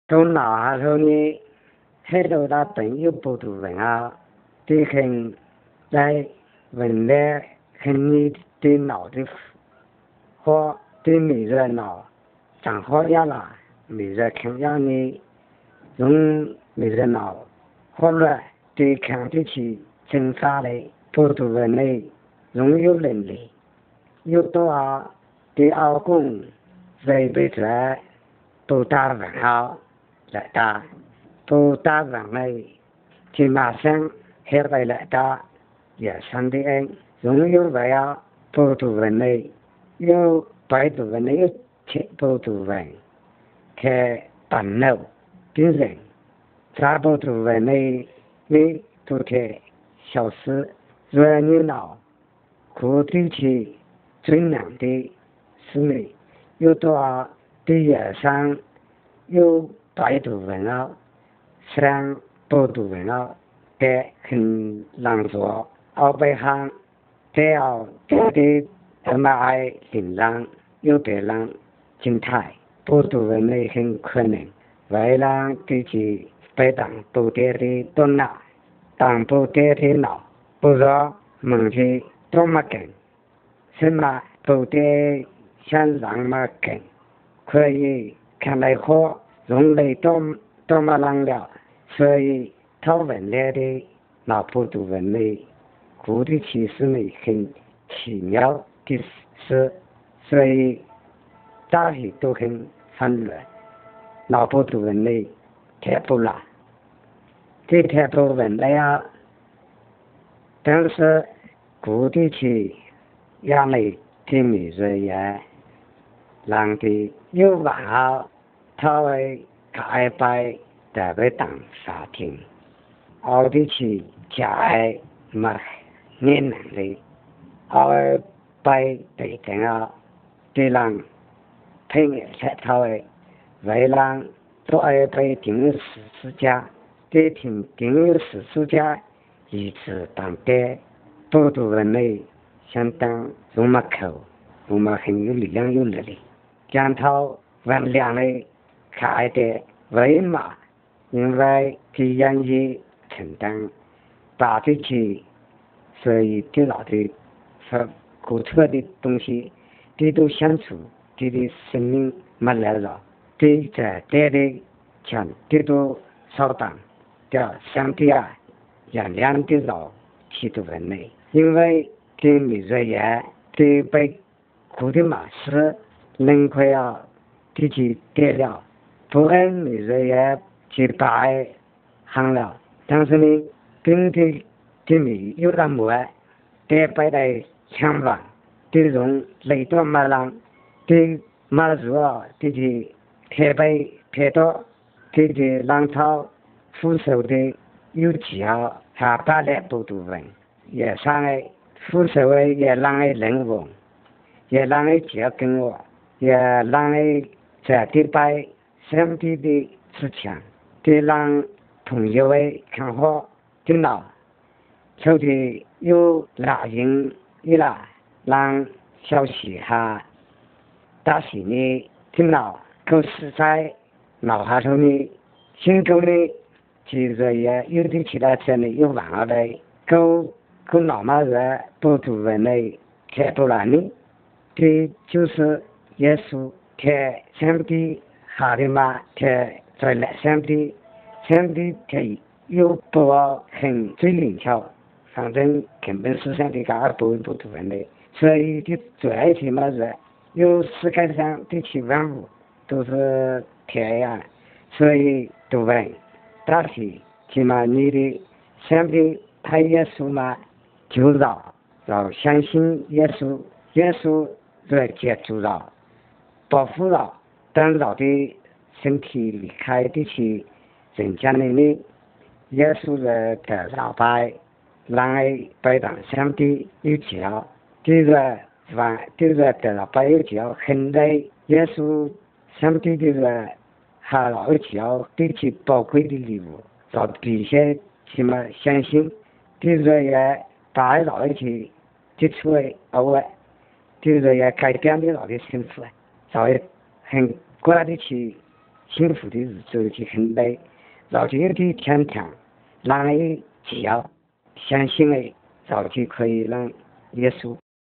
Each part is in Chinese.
都脑下头呢，很多的朋友不读文啊，对很在文的很你对脑的或对每个脑长好呀啦，每个看样呢，用每个脑或者对抗得起挣扎的不读文的拥有能力，有多少对老公这一辈子不打文好来打，不打文的就马上黑白来打，也上的人拥有不要不读文的，有白读文的有不读文，开烦恼的人，查不读文的你都开消失，热热闹，苦地去最难的是你，有多少的野上有白读文啊，上不读文啊，的很难做，后背行，这要的他妈爱领让，有别人心态，不读文的很可能，为了自己被当不得的多拿，当不得的脑，不知道问题多么紧，什么不得想让么紧，可以看来好，用来多么难了，所以讨文来的脑不读文的，故的其实呢很奇妙的事，所以大体都很反乱，脑不读文的太不啦，这太不文的呀，但是故的其压力挺迷人呀，让的有完好，他会开摆代表当沙听，奥的去家爱嘛年能的，奥摆对等啊，对人配合才他会为人都爱被定时家，对听定时家一直当的，多读文类相当用么口，用么很有力量有能力。讲到文量的开的为嘛？因为既愿意承担，把这些所以对老的和古特的东西，这都相处，这的生命没来了，这在这的强，这都少当的相对啊，也两的老提度文类，因为这每个人对被古的马是。能快啊，自己得了，不按每个月去摆行了，但是呢，跟的米有点没，得摆在强吧，这种累多马浪，这马主啊，这些太白太多，这些浪潮扶手的有技巧，还把来不读文，也上来扶手的也让来人文，也让来脚跟我。也让人在迪拜相对的事情，对让朋友的看好电脑，抽的有拉人一拉，让消息哈，大些呢电脑够实在，脑下头呢，心中呢，其实也有的其他车呢有玩了的，够脑嘛人不读文的开不了呢，这就是。耶稣在上帝下的嘛，在来上帝在有不很最灵巧，反正根本是上帝搞不读文的，所以就最起码是有世界上的七万物都是天呀，所以读文，大体起码你的上帝他耶稣嘛，就要相信耶稣，耶稣在接触到。保护了，当老的身体离开的去人家那里，耶稣的老白，让白当上帝有教，这个的老白有教，很累，耶稣上帝的还老有教，对其宝贵的礼物，找这些起码相信，这个也把老的去接触的偶尔，这个也改变的老的身份。稍微很乖的去幸福的日子去很累，早就有的天堂，让人只要相信的，早就可以让耶稣。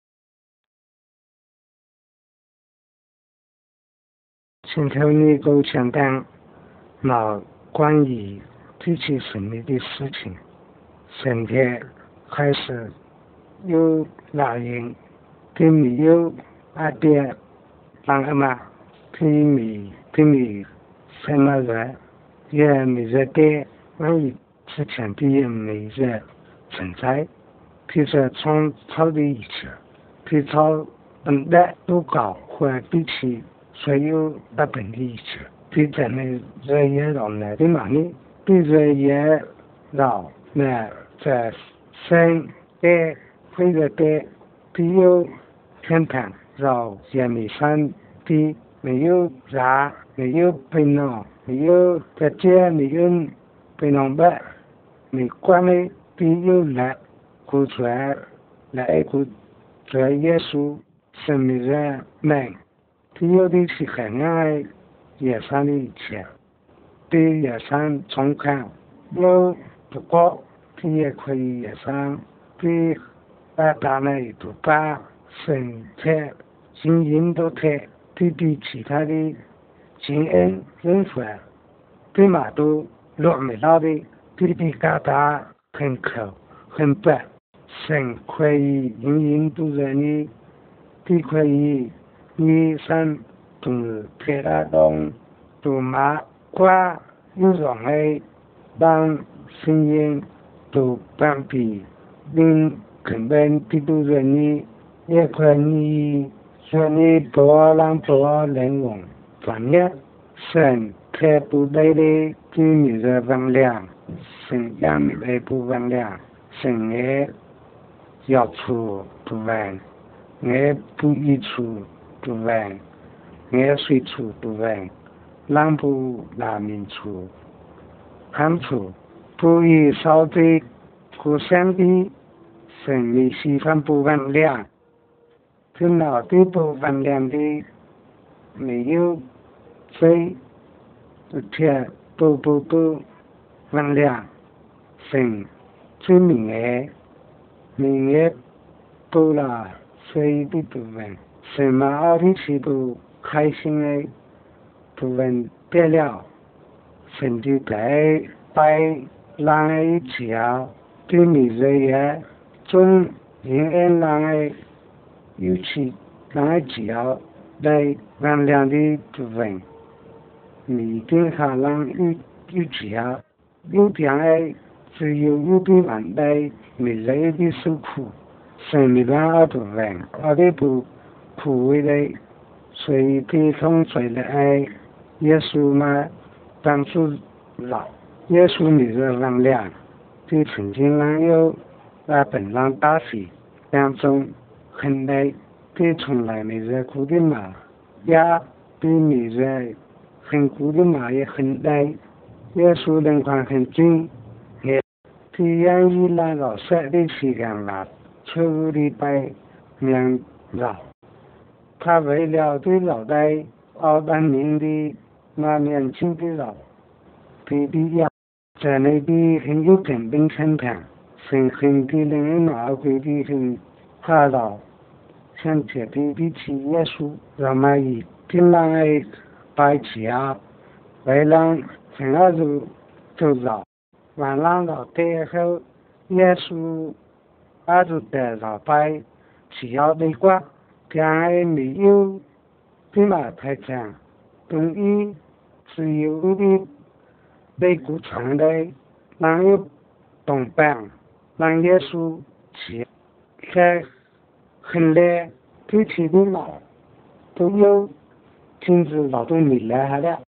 现在你够想当那关于提起神秘的事情，神天开始有那人对没有阿爹让什么对你什么人也没热的，万一之前的也没热存在，比如说创造的一切，比超本来都高或比起所有日本的一切，比咱们热也让来的嘛呢？比热也让那在生的或者的比有天堂让也没山的没有啥没有病了，没有在这没有病了吧？没关的比有来古出来来古在耶稣生命的门。比有的是很爱野山的一切，对野山重看有不过比也可以野山比大呢都把生态经营都太比其他的经营人出来，对嘛都落没到的比嘎达很口很白，生可以经营都在你比可以你上都配拉东都马瓜有种的当声音都半比令根本比都在你也可以说你多让多人用专业生态不对的居民的分量生养的不分量生的要出不分我不一处不分，我随处不分，南部南民处，汉处不以少对互相的生理习惯不分量，对脑的不分量的没有谁而且不分量，生最明的明的不了。谁的部分，什么二的是不开心的部分变了，身体被让的只要对你这些中人人让的尤其让的只要来原谅的部分，你一定还让有只要有这样的只有的完来没人的受苦。生命的部分，我的不苦的，随地风吹的爱，耶稣嘛，当初老，耶稣你的能量，对曾经能有那本浪大水当中很累，对从来没热过的马，也对没热很苦的马也很累，耶稣人宽很近，也对愿意来到山的时间了。错误的被面绕，他为了对老代澳大民的那年轻的老，比较在那里很有根本成长，很的人拿回的很怕老，像这比起耶稣，那么一定让爱摆起啊，为了很多就老，完了老的后，耶稣。阿祖的老白只要美国将来没有对马太强东一自由的美国长的让有东北让耶稣去在很累对其的老都有停止劳动力来了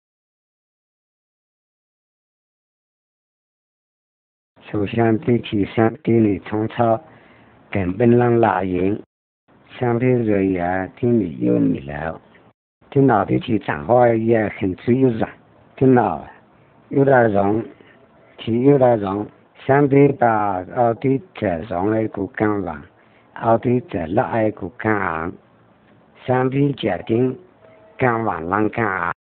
首先对其上地理创造根本让拉人相对而言听你有你了电脑的去讲话也很自由的电脑有点容题有点容相对把奥地在容的骨干网奥地在热爱骨干昂相对决定干网让干昂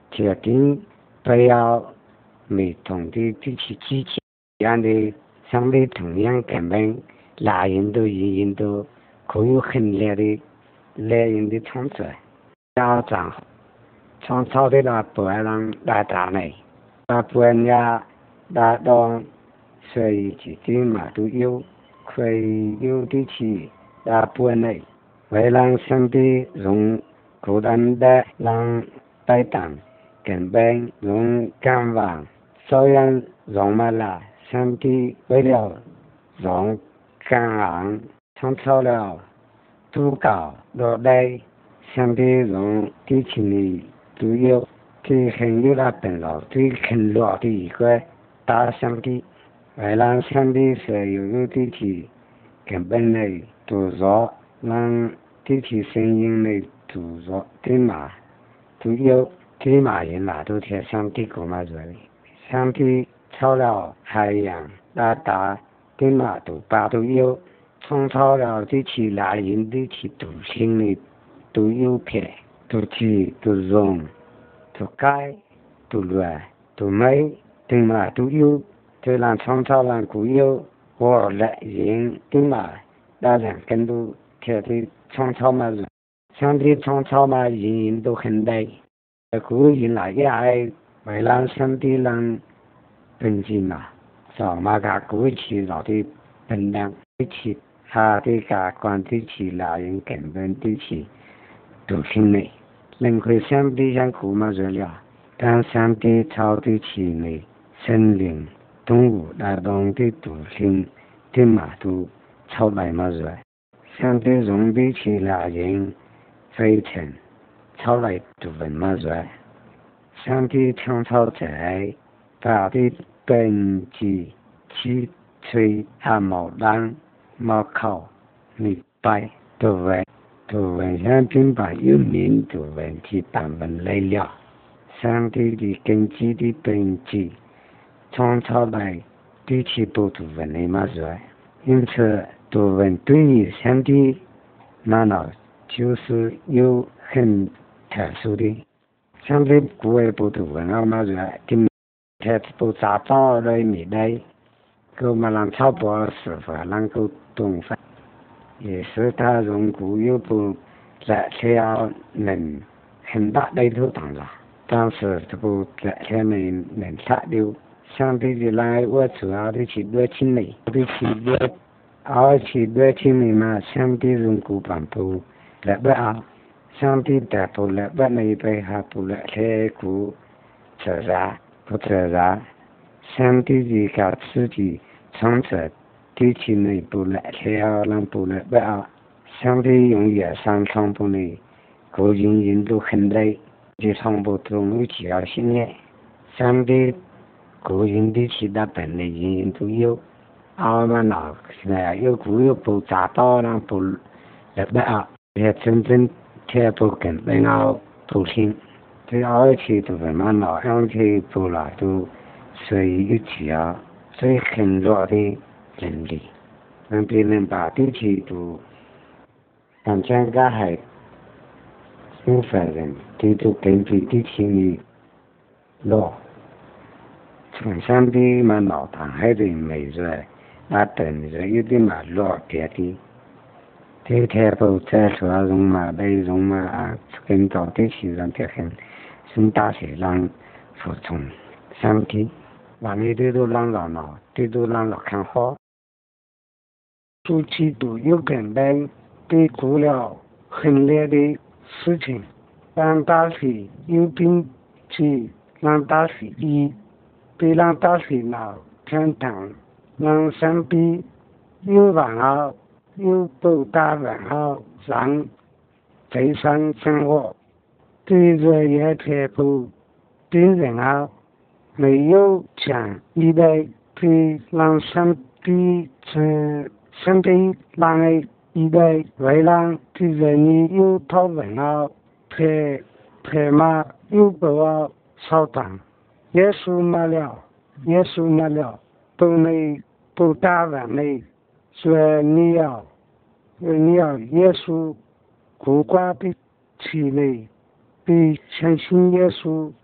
铁定不要没同的地区之前这样的相对同样根本拉人都人都可有很烈的来人的创作要长创造的那不爱让大大呢那不爱呀大当所以自己嘛都有可以有的去那不爱呢为让上帝用孤单的让带动根本用干网虽然用嘛啦上帝为了用干网创造了都搞落来上帝用地球里都有对很有那本了对很落的一个大上帝为让上帝所有地球根本的都说让地球声音的都说对嘛都有对嘛人哪都贴上帝过嘛这里上帝造了海洋那大对嘛都把都有创造了地球来人地球都心里都有撇都去都容都改都乱都美对嘛都有对让创造让固有我来人对嘛大人更多贴的创造嘛上帝创造嘛人人都很累古人来也爱为让上帝让本身嘛上嘛个过去老的本量一起他的个关地起来人根本地起都挺累能会上帝像古嘛热了但上帝超地起呢森林动物那当的都挺的嘛都超来嘛热上帝容地起来人非常超来都问嘛热上帝创造在他的本质去吹他毛浪毛口明白都问上帝把有名都问题版本来了上帝的根基的本质创造来地气不都问的嘛说因此都问对于上帝那呢就是有很特殊的上帝不会不都问了嘛说听他不杂到来没来够嘛让超过师傅能够懂法也是他用固有不来才要能很大的头当了但是这不来才能杀掉上帝的来我主要的去热情的的去热而且热情的嘛上帝用固办不来不啊上帝的不来不那边还不来才固自然不自然上帝的个自己创造地球内不来才要让不来不啊上帝用野上创不呢个人都很累就创不中有只要信念上帝个人的其他本来人都有阿嘛那现在有固有不达到让不来不啊也真正贴不根本要不听这而且都是嘛那样去不了都所以有只要所以很多的能力让别人把地球都反正个还有反人地都根据地球的落从上的嘛脑袋还得没热那等着有的嘛落别的这天不再说容嘛内容嘛啊跟到地球上的很是大学让服从上帝让你对都让热闹对都让热看好夫妻都有根本对过了很烈的事情让大学有病去让大学医对让大学闹天堂让上帝有完好有不大完好让非常生活对这些贴补对人好没有讲一类对让上帝是上帝让一类为让对人有讨论好陪嘛有不好稍等耶稣嘛了不能不打完嘞说你要耶稣苦瓜的起来比相信耶稣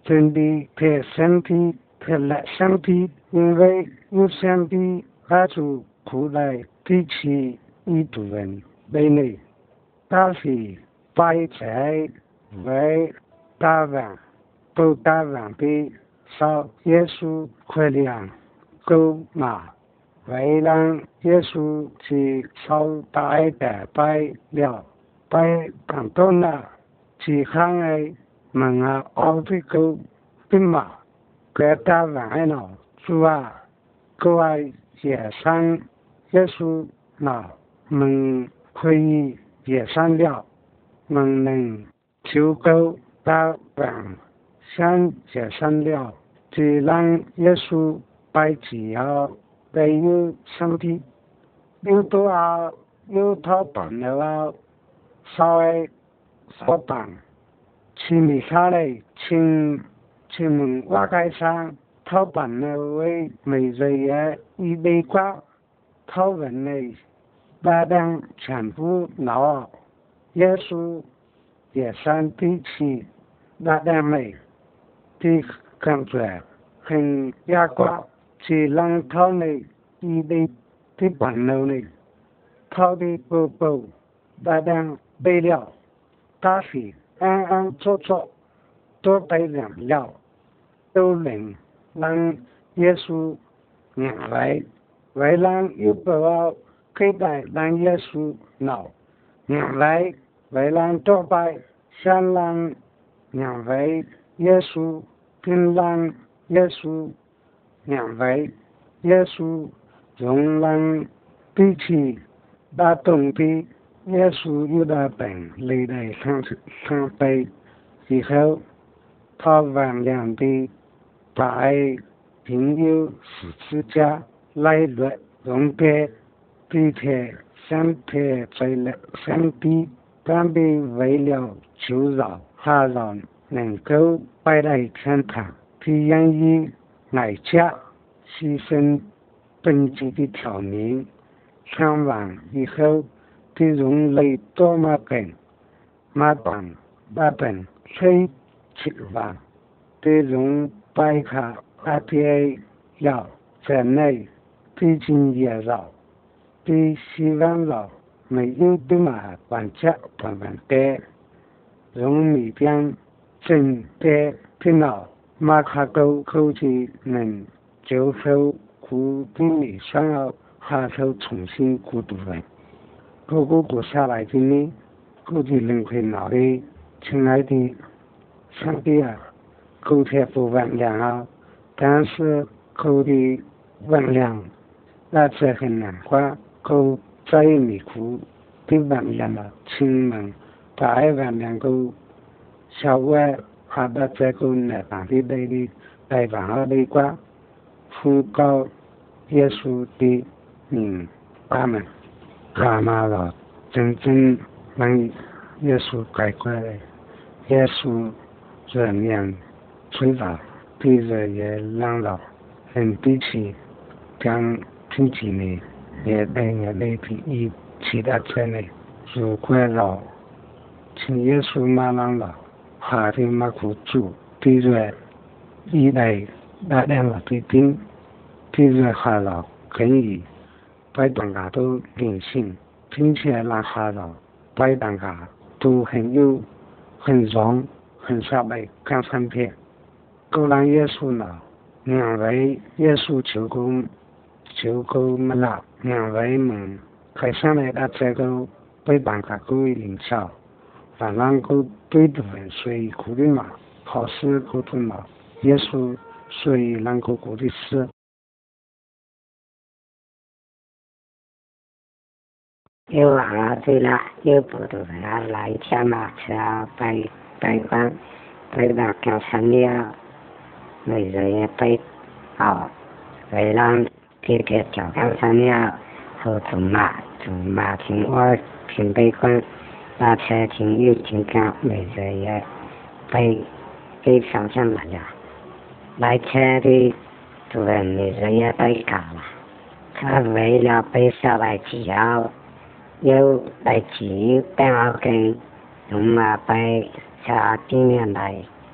真的对身体对了身体，因为有身体，他就苦来比起一部分为内，但是摆在为大王不大王的少耶稣快亮够嘛？为让耶稣去少大的摆了，摆更多了，去看诶门啊，奥的够对嘛？个大王诶喏，主啊，各位也上耶稣喏，门可以也上了，门能求够大王。想也上了，就让耶稣摆只要没有身体，有多少有他办了啊，稍微少办，去米下来，请问我该上，他办了为每日也一类瓜，他问呢，把当全部拿，耶稣也上地去，把当没。的感觉很压挂，是让他们一类的朋友呢，他的宝宝大量备了，但是安安坐坐都被凉了，都能让耶稣明白，为让有不要期待让耶稣闹，明白为让多拜想让明白耶稣。并让耶稣明白，耶稣容让比起大动的耶稣有的本历代上辈以后，他完良的把并有十字架来律容的并且身体罪了身体，但被为了求饶他人。能够摆来天堂，体验于爱家牺牲本质的条命，看完以后的人类多么笨，马本吹起吧，对人摆卡阿爹要在内，毕竟也绕，对希望绕，没有对嘛管家管的，人每边。正在电脑马卡沟科技能接受古典的想要下手重新孤独的各个国下来的呢，估计能会闹的亲爱的上帝啊，狗铁不完良啊，但是狗的完良那这很难过，狗在迷糊的完良了，亲们把爱完良狗小外他的这个呢，当地的来往后的话，呼告耶稣的他们干嘛了？真正让耶稣改过来，耶稣人样吹法，对着也让了，很比起刚听起呢，也等也类比一其他车呢，如果了，请耶稣马上了。他的马苦主对着一来大量的对丁，对着他了可以摆大家都灵性，并且让他了摆大家都很有很软很下来看上片，够让耶稣了，两位耶稣求够没了，两位们开上来的这个摆大家够灵巧。反正够对的人，所以苦的嘛，好事苦的嘛，耶稣所以能够苦的事。有啊，对了，有不多人啊来天马车啊，拜关，拜到高山了，每人也拜好，为让这个高山了，后从马听我听拜关。那车挺有挺高，每人也被上上来了。来车的主人每人也被搞了。他为了被下来只要有来只有带我跟用马被下地面来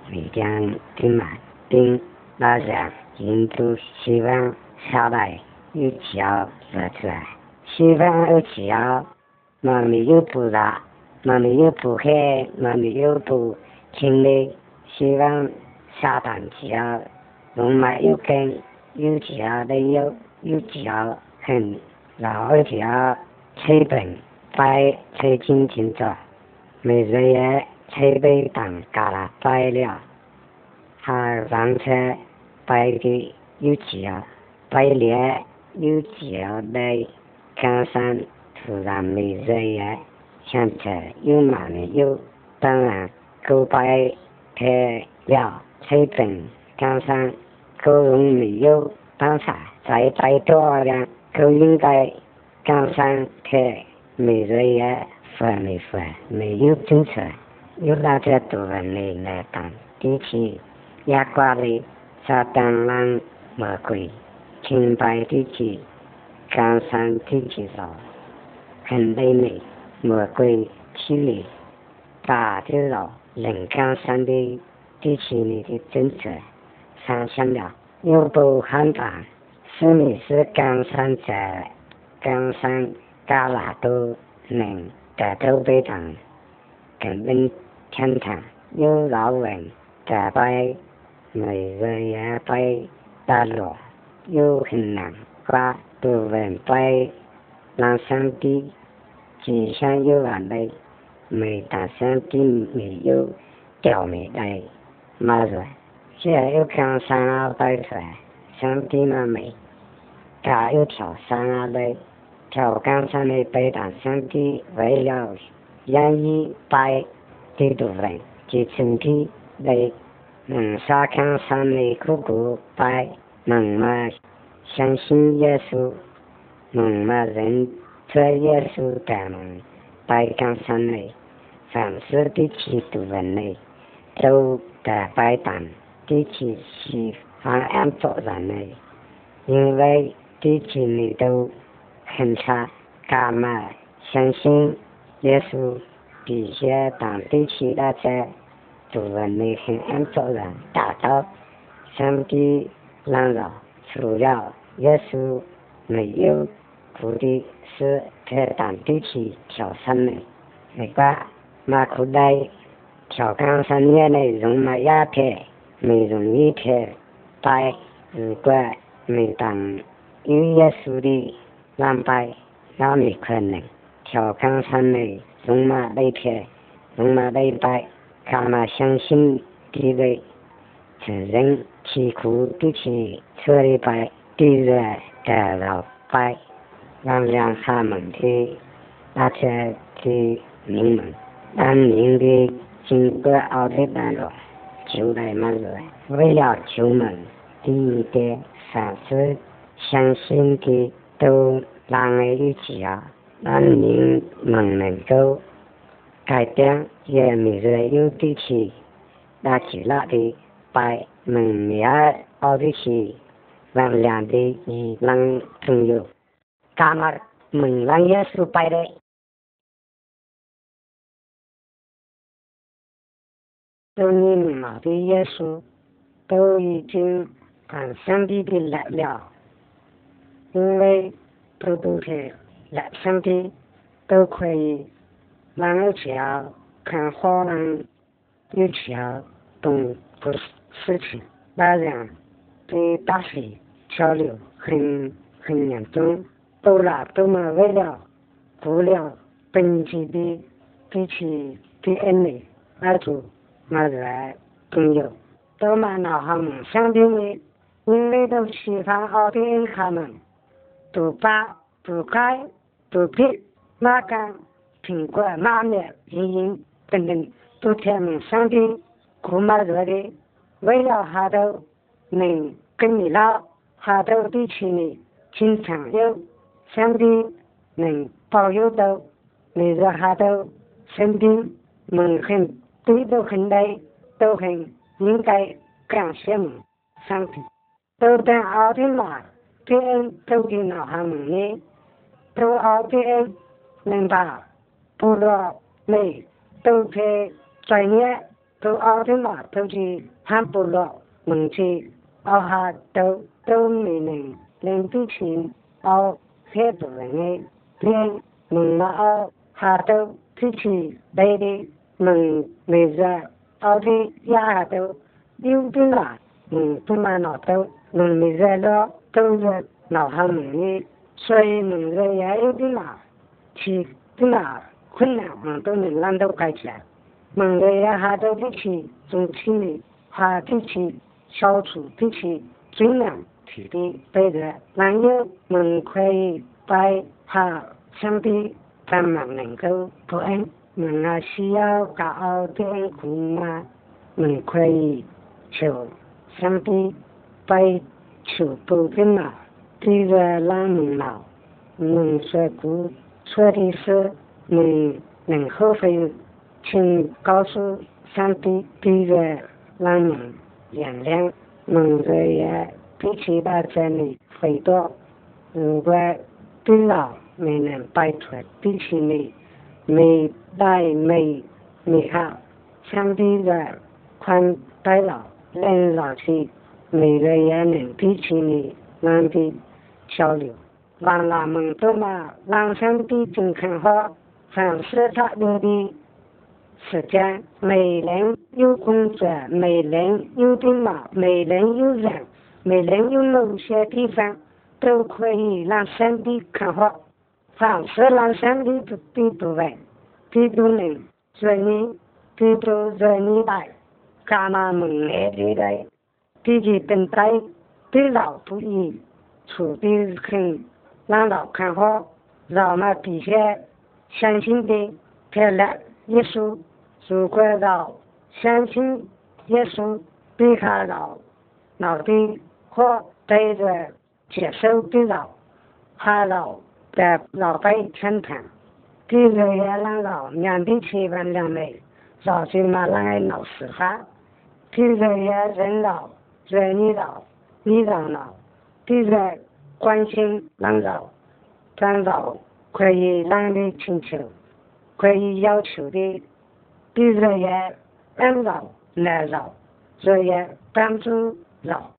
每天听满听大家人都希望下来有脚热出来，希望有脚，那没有不大，那没有不黑，那没有不清理，希望下蛋脚，龙马有根有脚的有脚很老脚，吹本摆吹轻轻做，每日也吹背当嘎啦摆了，他上车摆的有脚，摆了有脚的冈山突然每日也想着有嘛没有，当然够摆开了吹本冈山够容没有当场再摆多了够应该冈山开每日也分没分没有政策，有那些多人来当地区也挂的撒旦浪魔鬼清白地区冈山地区上很累美魔鬼气力大的了人冈山的地区里的政策上线了，又不喊打是你是冈山在冈山旮旯都能得到被当根本天堂有老人在摆每日也摆大落又很难挂多人摆让上帝只想有完美每当上帝没有掉没来马瑞只要有冈山啊摆出来上帝那美他有条山啊来条冈山的摆当上帝为了愿意摆的多人就身体来能杀冈山的苦苦摆能嘛相信耶稣能嘛人在耶稣的门摆冈山的凡是地区多人的都在摆当地区是方案做人的因为地区里都很差干嘛相信耶稣比些当地区那些多人的很安做人达到上帝让人除了耶稣没有苦的是在当地区挑山的那个马库代挑冈山业的容马鸦片没容易片摆如果没当有耶稣的让摆那没可能挑冈山的容马那片容马那摆干嘛相信地位承认其苦地区车里摆地热的老摆让他们的那些的民们当年的经过奥的段落就来嘛来为了求门第一的凡是相信的都让人一起让您们能够改变也每日有地区那其他的摆门也奥地区让两的一让朋友干嘛门让耶稣摆的都你们老的耶稣都已经看上帝的来了因为都是来上帝都可以让我瞧看好人有瞧懂的事情那样对大水潮流很严重都没为了不了本地的地区的人类那就那来朋友都满脑他们上帝为因为都喜欢好的人他们都把都开都批那个苹果马面人等等都他们上帝苦马热的为了他都能跟你老他都地区里经常有上帝能保佑到每日他都身体们很对都很累都很应该感谢你上帝都等奥的马别人都给脑他们呢都奥的人能把部落内都在专业都熬的嘛，都是喊不落，问题熬下都没能连比起熬很多人的连问了熬下都比起来的问没热熬的下都有的嘛，不嘛闹都问没热了都是闹他们的，所以问热也有的嘛，其的嘛困难都能让到解决。问热也下都比起中期的下比起消除比起最难提的对的，然后问可以bei下相比咱们能够不安，问啊需要搞点困难，问可以求相比bei求不的嘛，这个让问了，问说不错的是能后悔。请告诉上帝，这个让人原谅，蒙着也比起到这里回多。如果对老没能摆脱，比起你没带没好，上帝的宽待老人老去，每个也能比起你让的交流。让他们都嘛，让上帝健康好，尝试他有的。时间，每人有工作，每人有电脑，每人有人，每人有某些地方都可以让上帝看好。凡是让上帝的部分，这都能做你，这都做你来，干嘛蒙来的来？这些等待对老不易，处的很让老看好，让那底下相信的漂亮耶稣。如果老相信耶稣，对他老的或对着接受的他老的老辈称谈，这个也让老两的气氛两类，老就嘛让老实话，这个也人老人你老，这个关心让老可以让你请求，可以要求的。这个也帮老来老，这也帮助老。